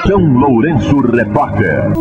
São Lourenço Repórter.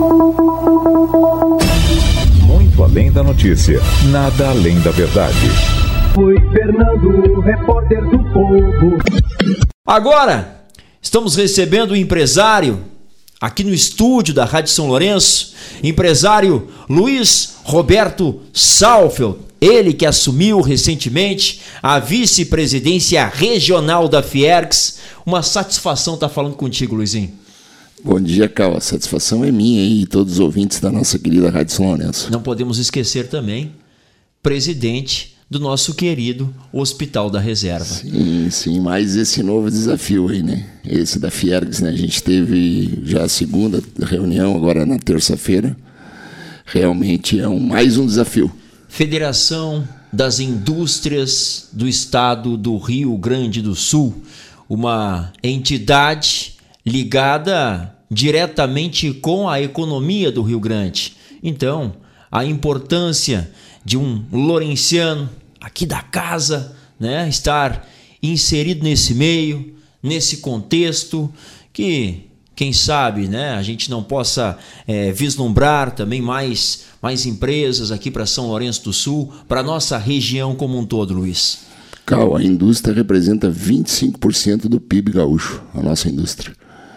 Muito além da notícia, nada além da verdade. Foi Fernando, repórter do Povo. Agora, estamos recebendo o empresário aqui no estúdio da Rádio São Lourenço, empresário Luiz Roberto Salfeld, ele que assumiu recentemente a vice-presidência regional da Fiergs. Uma satisfação estar falando contigo, Luizinho. Bom dia, Cal. A satisfação é minha e todos os ouvintes da nossa querida Rádio São Lourenço. Não podemos esquecer também, presidente do nosso querido Hospital da Reserva. Sim, mais esse novo desafio aí, né? Esse da Fiergs, né? A gente teve já a segunda reunião, agora na terça-feira. Realmente é mais um desafio. Federação das Indústrias do Estado do Rio Grande do Sul, uma entidade ligada diretamente com a economia do Rio Grande. Então, a importância de um lourenciano aqui da casa, né, estar inserido nesse meio, nesse contexto, que quem sabe, né, a gente não possa vislumbrar também mais empresas aqui para São Lourenço do Sul, para a nossa região como um todo, Luiz. Cal, a indústria representa 25% do PIB gaúcho, a nossa indústria.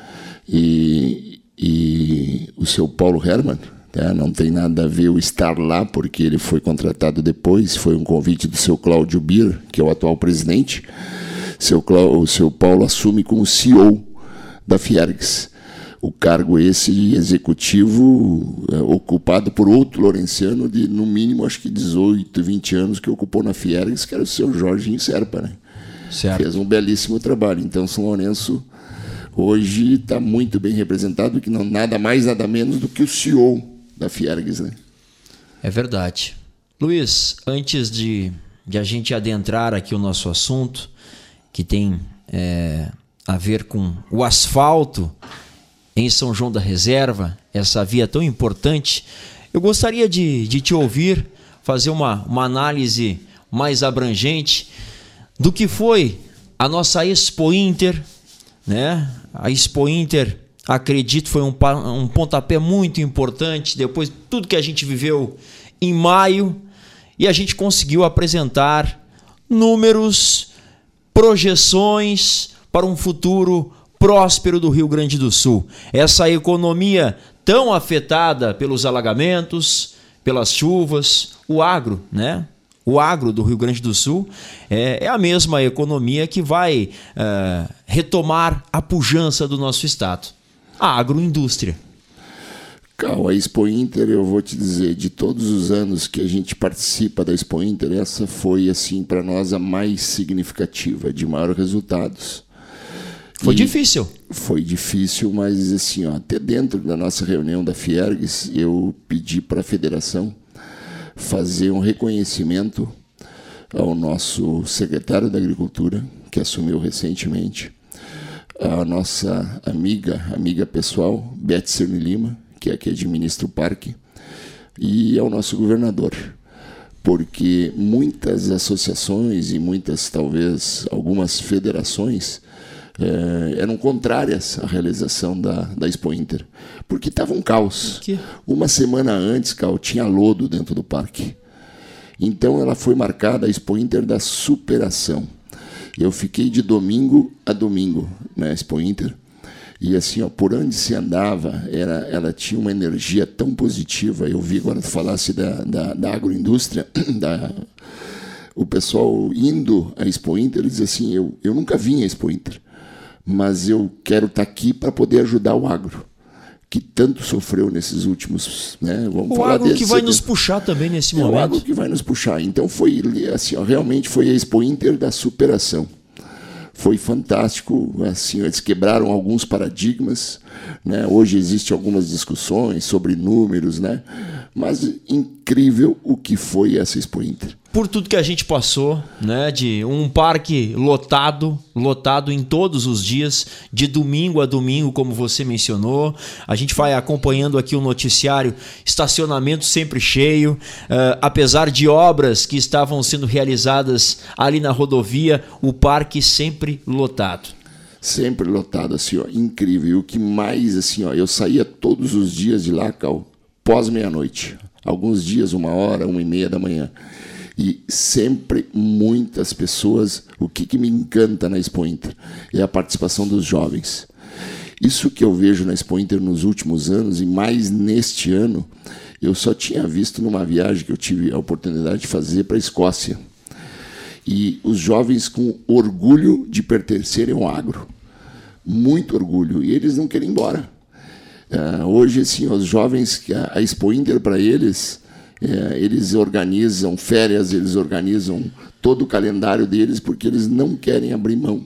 E o seu Paulo Hermann, não tem nada a ver eu estar lá, porque ele foi contratado depois, foi um convite do seu Cláudio Bir, que é o atual presidente. O seu Paulo assume como CEO da Fiergs. O cargo esse executivo ocupado por outro lourenciano de, no mínimo, acho que 18, 20 anos, que ocupou na Fiergs, que era o seu Jorginho Serpa, né? Certo. Fez um belíssimo trabalho. Então, São Lourenço hoje está muito bem representado, que não nada mais, nada menos do que o CEO da Fiergs, né? É verdade. Luiz, antes de a gente adentrar aqui o nosso assunto, que tem a ver com o asfalto em São João da Reserva, essa via tão importante, eu gostaria de te ouvir fazer uma análise mais abrangente do que foi a nossa Expo Inter, né? A Expo Inter, acredito, foi um pontapé muito importante depois de tudo que a gente viveu em maio, e a gente conseguiu apresentar números, projeções para um futuro próspero do Rio Grande do Sul. Essa economia tão afetada pelos alagamentos, pelas chuvas, o agro, né? O agro do Rio Grande do Sul é a mesma economia que vai retomar a pujança do nosso estado. A agroindústria. Cal, a Expo Inter, eu vou te dizer, de todos os anos que a gente participa da Expo Inter, essa foi, assim, para nós a mais significativa, de maiores resultados. Foi difícil. Foi difícil, mas assim, até dentro da nossa reunião da Fiergs, eu pedi para a federação fazer um reconhecimento ao nosso secretário da Agricultura, que assumiu recentemente, a nossa amiga pessoal, Beth Cirne Lima, que é a que administra o parque, e ao nosso governador. Porque muitas associações e talvez algumas federações eram contrárias à realização da Expo Inter, porque estava um caos. Uma semana antes, Cal, tinha lodo dentro do parque. Então ela foi marcada, a Expo Inter, da superação. Eu fiquei de domingo a domingo na Expo Inter, e assim, por onde se andava, ela tinha uma energia tão positiva. Eu vi, agora tu falasse da agroindústria, o pessoal indo à Expo Inter, diz assim, eu nunca vim à Expo Inter, mas eu quero estar aqui para poder ajudar o agro, que tanto sofreu nesses últimos, né? Vamos falar agro que vai nos puxar também nesse momento. O agro que vai nos puxar. Então foi assim, realmente foi a Expo Inter da superação. Foi fantástico, assim, eles quebraram alguns paradigmas, né? Hoje existem algumas discussões sobre números, né? Mas incrível o que foi essa Expo Inter. Por tudo que a gente passou, né? De um parque lotado em todos os dias, de domingo a domingo, como você mencionou. A gente vai acompanhando aqui o noticiário, estacionamento sempre cheio, apesar de obras que estavam sendo realizadas ali na rodovia, o parque sempre lotado. Sempre lotado, assim, ó, incrível. E o que mais, assim, ó, eu saía todos os dias de lá, Cal, pós meia-noite. Alguns dias, 1h, 1h30 da manhã. E sempre muitas pessoas. O que me encanta na Expo Inter é a participação dos jovens. Isso que eu vejo na Expo Inter nos últimos anos, e mais neste ano, eu só tinha visto numa viagem que eu tive a oportunidade de fazer para a Escócia. E os jovens com orgulho de pertencerem ao agro. Muito orgulho. E eles não querem ir embora. Hoje, assim, os jovens, a Expo Inter para eles, eles organizam férias, eles organizam todo o calendário deles, porque eles não querem abrir mão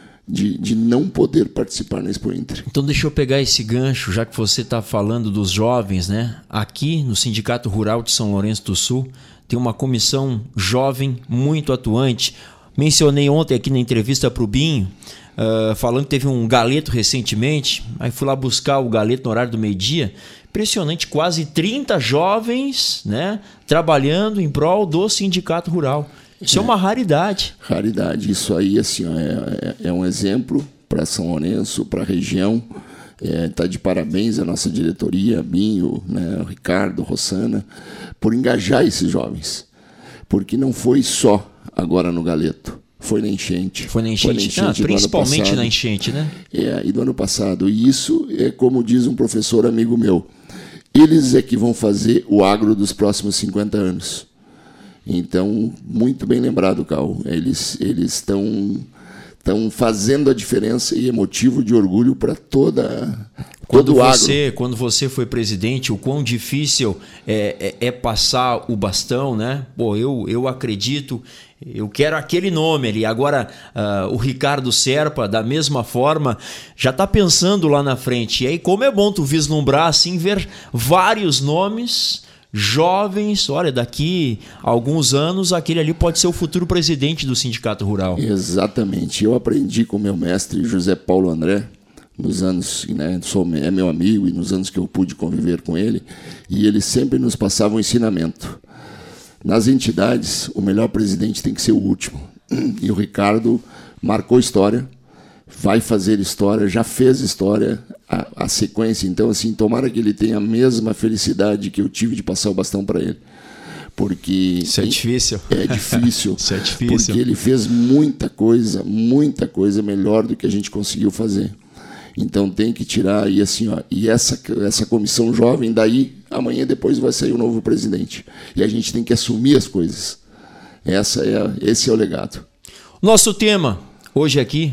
de não poder participar na Expo Inter. Então deixa eu pegar esse gancho, já que você está falando dos jovens, né? Aqui no Sindicato Rural de São Lourenço do Sul tem uma comissão jovem muito atuante. Mencionei ontem aqui na entrevista para o Binho, falando que teve um galeto recentemente, aí fui lá buscar o galeto no horário do meio-dia. Impressionante, quase 30 jovens, né, trabalhando em prol do Sindicato Rural. Isso é uma raridade. Raridade. Isso aí, assim, é um exemplo para São Lourenço, para a região. Tá de parabéns a nossa diretoria, Binho, né, o Ricardo, Rossana, por engajar esses jovens. Porque não foi só agora no galeto. Foi na enchente. Foi na enchente principalmente na enchente, né? E do ano passado. E isso é como diz um professor amigo meu. Eles é que vão fazer o agro dos próximos 50 anos. Então, muito bem lembrado, Cal. Eles estão fazendo a diferença e é motivo de orgulho para todo o agro. Quando você foi presidente, o quão difícil é passar o bastão, né? Pô, eu acredito, eu quero aquele nome ali. Agora, o Ricardo Serpa, da mesma forma, já está pensando lá na frente. E aí, como é bom tu vislumbrar, assim, ver vários nomes jovens, olha, daqui a alguns anos aquele ali pode ser o futuro presidente do Sindicato Rural. Exatamente. Eu aprendi com meu mestre José Paulo André, nos anos, né, é meu amigo, e nos anos que eu pude conviver com ele, e ele sempre nos passava um ensinamento. Nas entidades, o melhor presidente tem que ser o último. E o Ricardo marcou história, vai fazer história, já fez história, a sequência. Então, assim, tomara que ele tenha a mesma felicidade que eu tive de passar o bastão para ele. Porque isso é difícil. É difícil. Isso é difícil. Porque ele fez muita coisa melhor do que a gente conseguiu fazer. Então tem que tirar, e assim, ó, e essa comissão jovem, daí amanhã depois vai sair o novo presidente. E a gente tem que assumir as coisas. Esse é o legado. Nosso tema hoje aqui,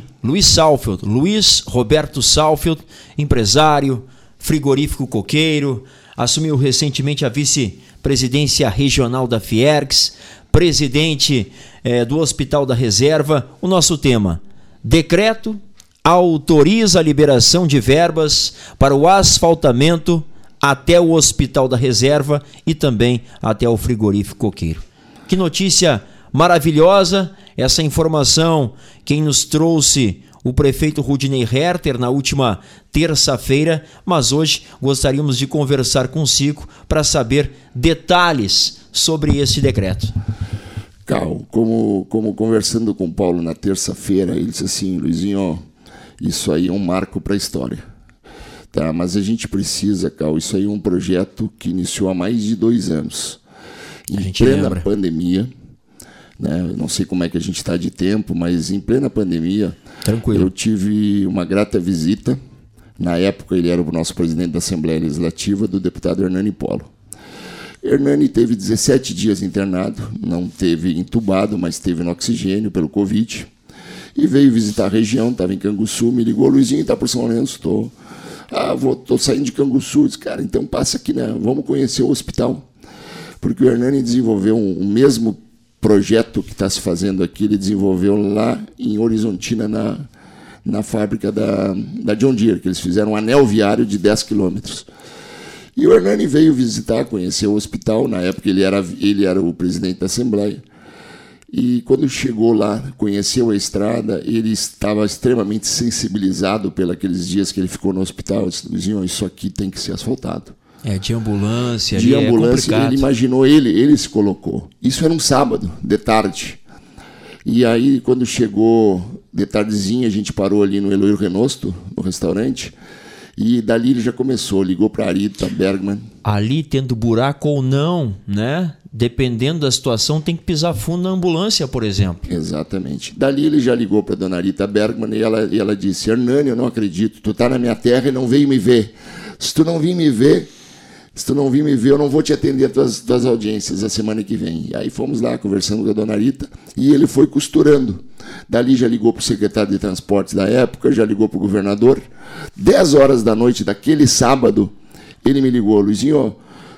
Luiz Roberto Salfield, empresário, frigorífico coqueiro, assumiu recentemente a vice-presidência regional da Fiergs, presidente do Hospital da Reserva. O nosso tema, decreto autoriza a liberação de verbas para o asfaltamento até o Hospital da Reserva e também até o frigorífico coqueiro. Que notícia maravilhosa, essa informação quem nos trouxe o prefeito Rudinei Herter na última terça-feira, mas hoje gostaríamos de conversar consigo para saber detalhes sobre esse decreto. Cal, como conversando com o Paulo na terça-feira, ele disse assim, Luizinho, isso aí é um marco para a história. Tá? Mas a gente precisa, Cal, isso aí é um projeto que iniciou há mais de 2 anos. Em plena pandemia, né? Não sei como é que a gente está de tempo, mas em plena pandemia, tranquilo, eu tive uma grata visita. Na época ele era o nosso presidente da Assembleia Legislativa, do deputado Hernani Polo. Hernani teve 17 dias internado, não teve entubado, mas teve no oxigênio pelo Covid. E veio visitar a região, estava em Canguçu, me ligou, Luizinho, está por São Lourenço? Estou saindo de Canguçu. Disse, cara, então passa aqui, né? Vamos conhecer o hospital. Porque o Hernani desenvolveu o mesmo projeto que está se fazendo aqui, ele desenvolveu lá em Horizontina, na fábrica da John Deere, que eles fizeram um anel viário de 10 quilômetros. E o Hernani veio visitar, conhecer o hospital, na época ele era o presidente da Assembleia. E quando chegou lá, conheceu a estrada, ele estava extremamente sensibilizado pelos aqueles dias que ele ficou no hospital. Ele disse, Luizinho, isso aqui tem que ser asfaltado. De ambulância. De ambulância, ele imaginou, ele se colocou. Isso era um sábado, de tarde. E aí, quando chegou De tardezinha a gente parou ali no Eloy Renosto, no restaurante, e dali ele já começou, ligou para Arita Bergman. Ali tendo buraco ou não, né? Dependendo da situação, tem que pisar fundo na ambulância, por exemplo. Exatamente. Dali ele já ligou para dona Arita Bergman e ela disse: Hernani, eu não acredito, tu tá na minha terra e não veio me ver. Se tu não vir me ver, eu não vou te atender as tuas audiências a semana que vem. E aí fomos lá conversando com a dona Arita e ele foi costurando. Dali já ligou para o secretário de transportes da época, já ligou para o governador. 10 horas da noite daquele sábado, ele me ligou: Luizinho,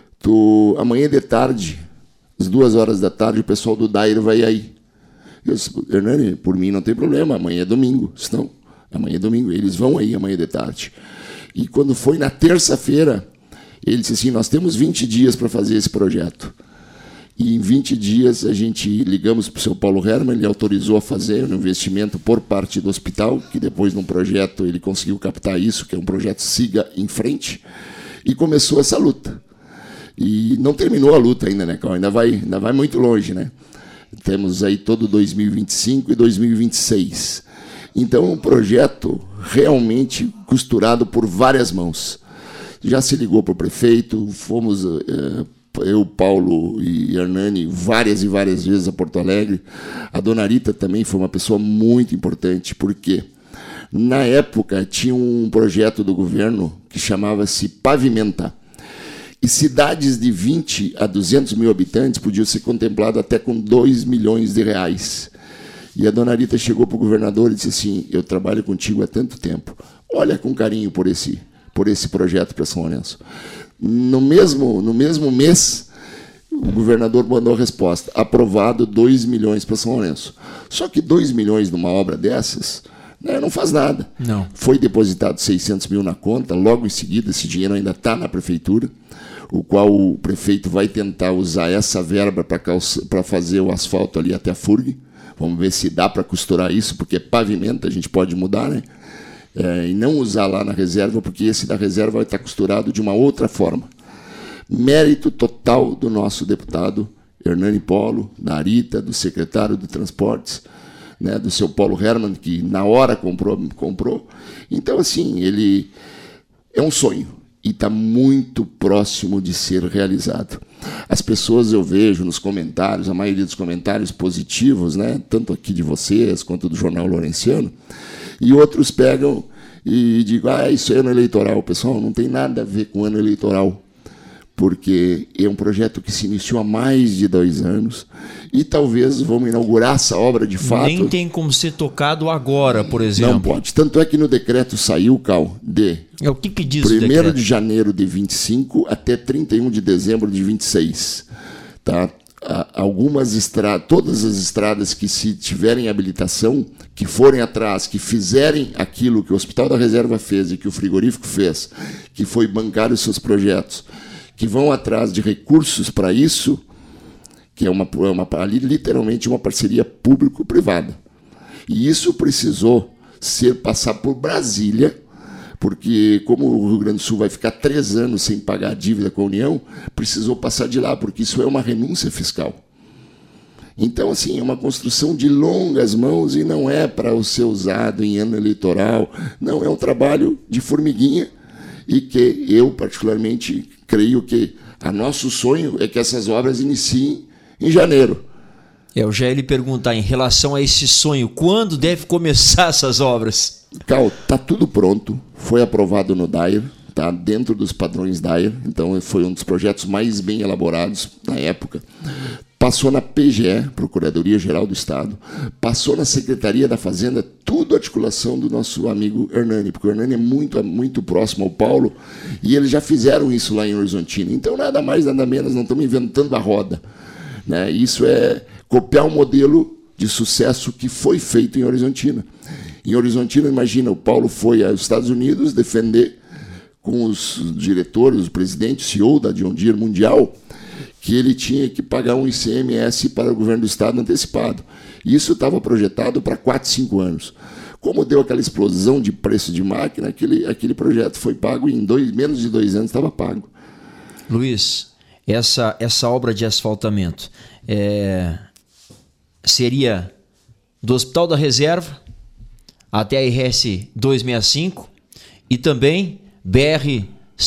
amanhã de tarde, às 2 horas da tarde, o pessoal do Dair vai aí. Eu disse: Hernani, por mim não tem problema, amanhã é domingo. Não, amanhã é domingo, eles vão aí amanhã de tarde. E quando foi na terça-feira, ele disse assim: nós temos 20 dias para fazer esse projeto. E em 20 dias a gente ligamos para o seu Paulo Hermann, ele autorizou a fazer um investimento por parte do hospital, que depois num projeto ele conseguiu captar isso, que é um projeto Siga em Frente, e começou essa luta. E não terminou a luta ainda, né, Carl? Ainda vai muito longe, né? Temos aí todo 2025 e 2026. Então é um projeto realmente costurado por várias mãos. Já se ligou para o prefeito, fomos... eu, Paulo e Hernani, várias e várias vezes a Porto Alegre. A dona Rita também foi uma pessoa muito importante, porque na época tinha um projeto do governo que chamava-se Pavimenta. E cidades de 20 a 200 mil habitantes podiam ser contempladas até com 2 milhões de reais. E a dona Rita chegou para o governador e disse assim: eu trabalho contigo há tanto tempo, olha com carinho por esse projeto para São Lourenço. No mesmo mês, o governador mandou a resposta: aprovado 2 milhões para São Lourenço. Só que 2 milhões numa obra dessas, né, não faz nada. Não. Foi depositado 600 mil na conta, logo em seguida esse dinheiro ainda está na prefeitura, o qual o prefeito vai tentar usar essa verba para fazer o asfalto ali até a FURG. Vamos ver se dá para costurar isso, porque pavimento a gente pode mudar, né? E não usar lá na reserva, porque esse da reserva vai estar costurado de uma outra forma. Mérito total do nosso deputado Hernani Polo, da Arita, do secretário de Transportes, né, do seu Paulo Hermann, que na hora comprou. Então, assim, ele é um sonho e está muito próximo de ser realizado. As pessoas, eu vejo nos comentários, a maioria dos comentários positivos, né, tanto aqui de vocês quanto do Jornal Lourenciano, e outros pegam e digam: isso é ano eleitoral. Pessoal, não tem nada a ver com ano eleitoral, porque é um projeto que se iniciou há mais de 2 anos e talvez vamos inaugurar essa obra de fato. Nem tem como ser tocado agora, por exemplo. Não pode. Tanto é que no decreto saiu, Cal, o que diz o decreto? 1º de janeiro de 25 até 31 de dezembro de 26. Tá? Algumas estradas, todas as estradas que se tiverem habilitação, que forem atrás, que fizerem aquilo que o Hospital da Reserva fez e que o frigorífico fez, que foi bancar os seus projetos, que vão atrás de recursos para isso, que é ali literalmente uma parceria público-privada. E isso precisou passar por Brasília, porque como o Rio Grande do Sul vai ficar 3 anos sem pagar a dívida com a União, precisou passar de lá, porque isso é uma renúncia fiscal. Então, assim, é uma construção de longas mãos e não é para ser usado em ano eleitoral. Não, é um trabalho de formiguinha e que eu, particularmente, creio que nosso sonho é que essas obras iniciem em janeiro. Eu já ia lhe perguntar, em relação a esse sonho, quando deve começar essas obras? Cal, está tudo pronto, foi aprovado no DAIR, está dentro dos padrões DAIR, então foi um dos projetos mais bem elaborados na época. Passou na PGE, Procuradoria-Geral do Estado, passou na Secretaria da Fazenda, tudo articulação do nosso amigo Hernani, porque o Hernani é muito próximo ao Paulo, e eles já fizeram isso lá em Horizontina. Então, nada mais, nada menos, não estamos inventando a roda, né? Isso é copiar um modelo de sucesso que foi feito em Horizontina. Em Horizontina, imagina, o Paulo foi aos Estados Unidos defender com os diretores, o presidente, o CEO da John Deere Mundial, que ele tinha que pagar um ICMS para o governo do Estado antecipado. Isso estava projetado para 4, 5 anos. Como deu aquela explosão de preço de máquina, aquele projeto foi pago em menos de 2 anos, estava pago. Luiz, essa obra de asfaltamento seria do Hospital da Reserva até a RS 265 e também BR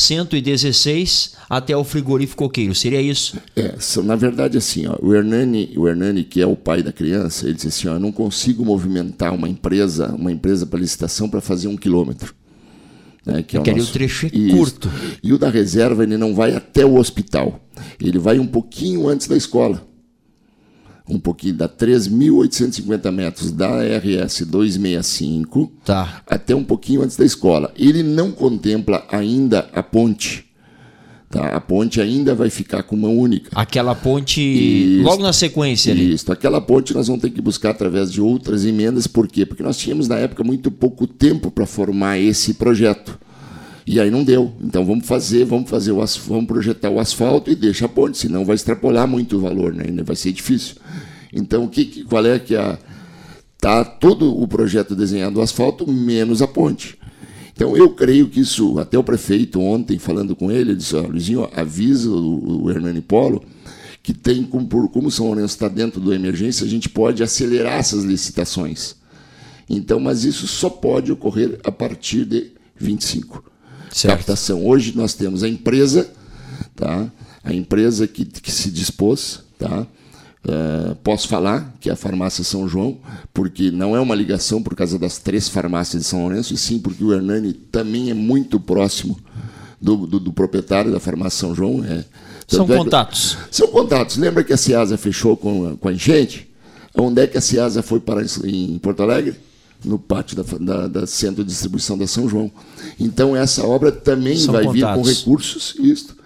116 até o frigorífico Coqueiro. Seria isso? Na verdade, assim, ó, o Hernani, que é o pai da criança, ele disse assim, ó, eu não consigo movimentar uma empresa para licitação para fazer 1 quilômetro. Né, que é o trecho é curto. E o da reserva, ele não vai até o hospital. Ele vai um pouquinho antes da escola. Um pouquinho, dá 3.850 metros da RS 265 até um pouquinho antes da escola. Ele não contempla ainda a ponte. Tá? A ponte ainda vai ficar com mão única. Aquela ponte logo na sequência ali. Isso, aquela ponte nós vamos ter que buscar através de outras emendas. Por quê? Porque nós tínhamos na época muito pouco tempo para formar esse projeto. E aí não deu. Então vamos projetar o asfalto e deixa a ponte, senão vai extrapolar muito o valor, né? Vai ser difícil. Então qual é que tá todo o projeto desenhado do asfalto menos a ponte. Então eu creio que isso, até o prefeito ontem falando com ele disse, Luizinho, avisa o Hernani Polo que tem como São Lourenço está dentro do emergência, a gente pode acelerar essas licitações. Então, mas isso só pode ocorrer a partir de 25. Certo. Captação. Hoje nós temos a empresa, tá? A empresa que se dispôs, tá? Posso falar que é a farmácia São João, porque não é uma ligação por causa das 3 farmácias de São Lourenço, e sim porque o Hernani também é muito próximo do proprietário da farmácia São João. São contatos. São contatos. Lembra que a Ceasa fechou com a enchente? Onde é que a Ceasa foi parar em Porto Alegre? No pátio da Centro de Distribuição da São João. Então, essa obra também vai vir com recursos,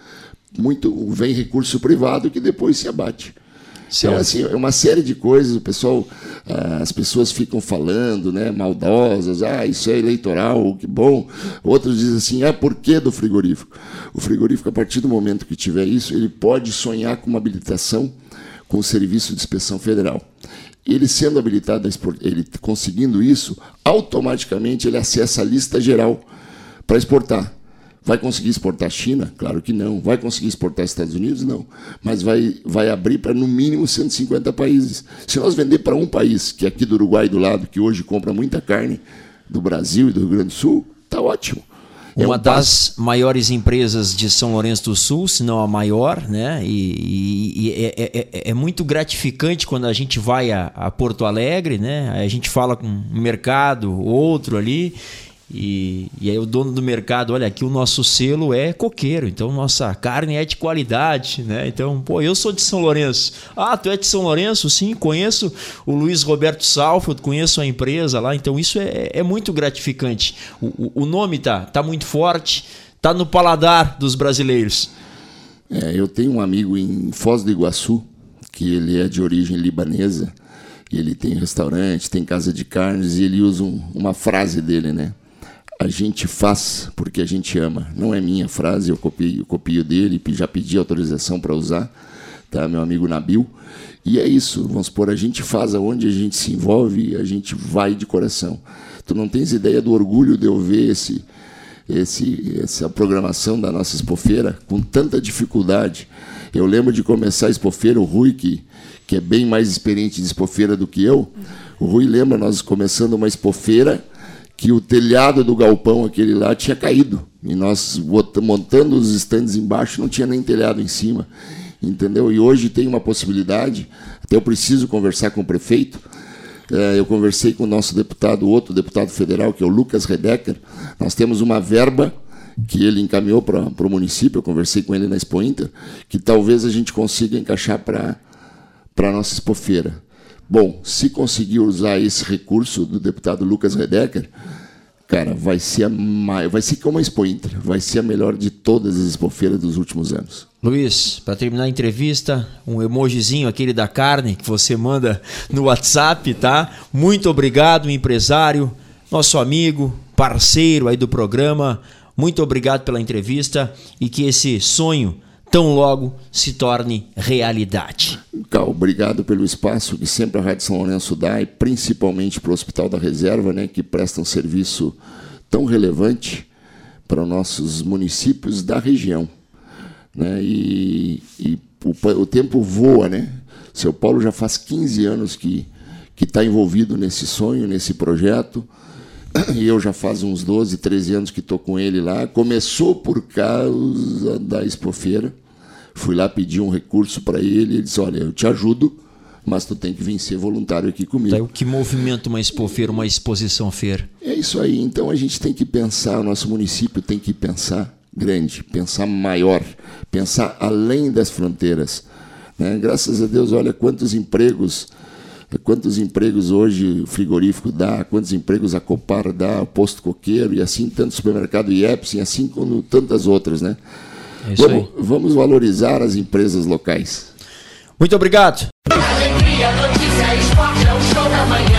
vem recurso privado que depois se abate. Certo. Então, assim, é uma série de coisas, as pessoas ficam falando, né, maldosas, isso é eleitoral, que bom. Outros dizem assim, por que do frigorífico? O frigorífico, a partir do momento que tiver isso, ele pode sonhar com uma habilitação com o Serviço de Inspeção Federal. Ele sendo habilitado, ele conseguindo isso, automaticamente ele acessa a lista geral para exportar. Vai conseguir exportar a China? Claro que não. Vai conseguir exportar Estados Unidos? Não. Mas vai abrir para, no mínimo, 150 países. Se nós vender para um país, que é aqui do Uruguai do lado, que hoje compra muita carne do Brasil e do Rio Grande do Sul, está ótimo. Uma das maiores empresas de São Lourenço do Sul, se não a maior, né? E é muito gratificante quando a gente vai a Porto Alegre, né? A gente fala com um mercado, outro ali, e aí o dono do mercado, olha, aqui o nosso selo é coqueiro, então nossa carne é de qualidade, né? Então, eu sou de São Lourenço. Tu é de São Lourenço? Sim, conheço o Luiz Roberto Salford, conheço a empresa lá, então isso é muito gratificante. O nome tá muito forte, tá no paladar dos brasileiros. Eu tenho um amigo em Foz do Iguaçu, que ele é de origem libanesa, e ele tem restaurante, tem casa de carnes, e ele usa uma frase dele, né? A gente faz porque a gente ama. Não é minha frase, eu copio dele, já pedi autorização para usar, tá? Meu amigo Nabil. E é isso, vamos supor, a gente faz aonde a gente se envolve, a gente vai de coração. Tu não tens ideia do orgulho de eu ver essa programação da nossa expofeira com tanta dificuldade. Eu lembro de começar a expofeira, o Rui, que é bem mais experiente de expofeira do que eu, o Rui lembra nós começando uma expofeira que o telhado do galpão aquele lá tinha caído. E nós montando os estandes embaixo, não tinha nem telhado em cima. Entendeu? E hoje tem uma possibilidade, até eu preciso conversar com o prefeito. Eu conversei com o nosso outro deputado federal, que é o Lucas Redecker. Nós temos uma verba que ele encaminhou para o município, eu conversei com ele na Expo Inter, que talvez a gente consiga encaixar para a nossa expofeira. Bom, se conseguir usar esse recurso do deputado Lucas Redecker, cara, vai ser como a Expo Inter, vai ser a melhor de todas as expofeiras dos últimos anos. Luiz, para terminar a entrevista, um emojizinho aquele da carne que você manda no WhatsApp, tá? Muito obrigado, empresário, nosso amigo, parceiro aí do programa. Muito obrigado pela entrevista e que esse sonho tão logo se torne realidade. Obrigado pelo espaço que sempre a Rádio São Lourenço dá, e principalmente para o Hospital da Reserva, né, que presta um serviço tão relevante para os nossos municípios da região. Né, e o tempo voa, né? Seu Paulo já faz 15 anos que está envolvido nesse sonho, nesse projeto, e eu já faz uns 12, 13 anos que estou com ele lá. Começou por causa da Expofeira. Fui lá pedir um recurso para ele, ele disse, olha, eu te ajudo, mas tu tem que vir ser voluntário aqui comigo. Daí, o que movimenta uma Expofeira, uma exposição feira? É isso aí, então a gente tem que pensar, o nosso município tem que pensar grande, pensar maior, pensar além das fronteiras, né? Graças a Deus, olha quantos empregos hoje o frigorífico dá, quantos empregos a Copar dá, o Posto Coqueiro, e assim tanto o supermercado IEPS, e assim como tantas outras, né? É isso aí. Vamos valorizar as empresas locais. Muito obrigado. Alegria, notícia, esporte, é o show da manhã.